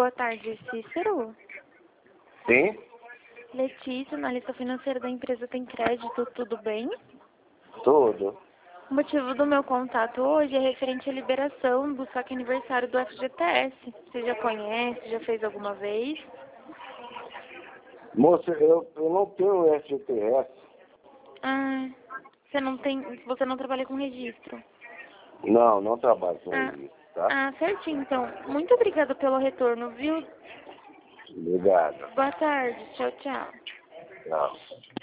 Boa tarde, Cícero. Sim? Letícia, analista financeira da empresa Tem Crédito, tudo bem? Tudo. O motivo do meu contato hoje é referente à liberação do saque aniversário do FGTS. Você já conhece, já fez alguma vez? Moça, eu não tenho FGTS. Ah, você não trabalha com registro. Não trabalho com Ah, isso, tá? certinho, então. Muito obrigada pelo retorno, viu? Obrigado. Boa tarde, tchau, tchau. Tchau.